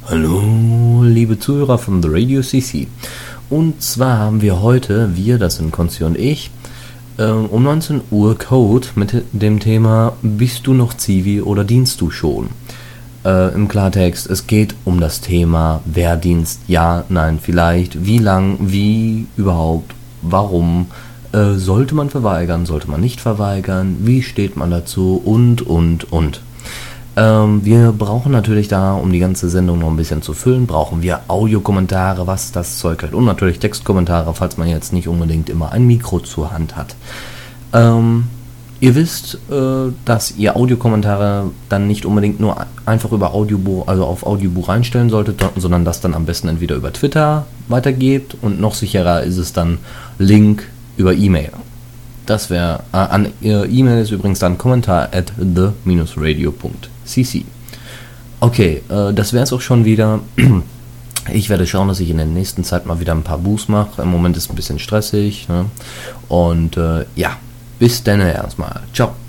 Hallo, liebe Zuhörer von The Radio CC. Und zwar haben wir heute, das sind Konzi und ich, um 19 Uhr Code mit dem Thema Bist du noch Zivi oder dienst du schon? Im Klartext, es geht um das Thema Wehrdienst, ja, nein, vielleicht, wie lang, wie überhaupt, warum, sollte man verweigern, sollte man nicht verweigern, wie steht man dazu und. Wir brauchen natürlich da, um die ganze Sendung noch ein bisschen zu füllen, brauchen wir Audiokommentare, was das Zeug hält, und natürlich Textkommentare, falls man jetzt nicht unbedingt immer ein Mikro zur Hand hat. Ihr wisst, dass ihr Audiokommentare dann nicht unbedingt nur einfach über Audiobuch, also auf Audiobuch reinstellen solltet, sondern das dann am besten entweder über Twitter weitergebt, und noch sicherer ist es dann Link über E-Mail. Das wäre, an E-Mail ist übrigens dann kommentar@the-radio.cc. Okay, das wäre es auch schon wieder. Ich werde schauen, dass ich in der nächsten Zeit mal wieder ein paar Buchs mache. Im Moment ist es ein bisschen stressig, ne? Und ja, bis dann erstmal. Ciao.